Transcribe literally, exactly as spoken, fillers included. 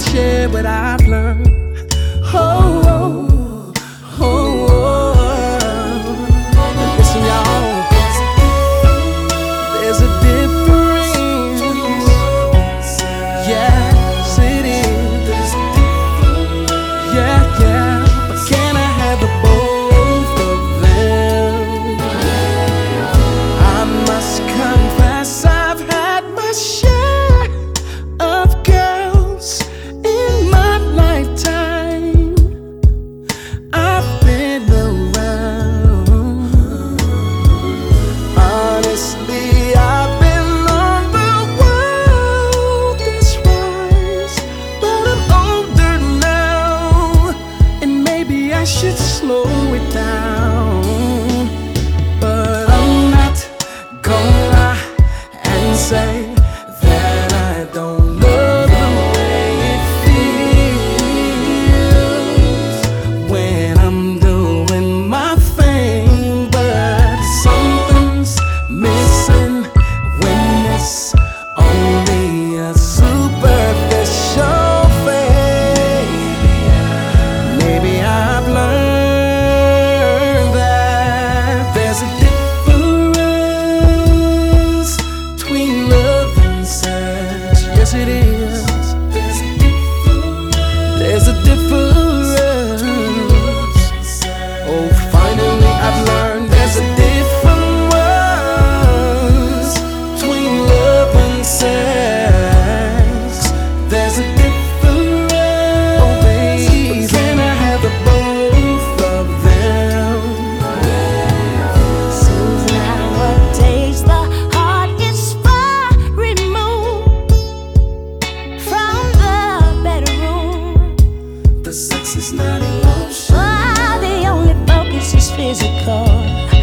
share what I've learned. Oh, oh, oh, oh. Listen, y'all, there's a difference. Yes, it is. Yeah, yeah. But can I have the both of them? I must confess I've had my share of girls in my lifetime. I've been around. Honestly, I've been on the wildest rise, but I'm older now, and maybe I should slow it down. But I'm not gonna lie and say that I don't love the way it feels when I'm doing my thing. But something's missing when it's only a superficial phase. Maybe I've learned that there's a difference between love and sex. Yes, it is. There's a difference. Oh, finally I've learned there's a difference between love and sex. There's a difference. Oh, baby, can I have the both of them? Seems nowadays the heart is far removed from the bedroom. The sex is not emotion. Ah, the only focus is physical.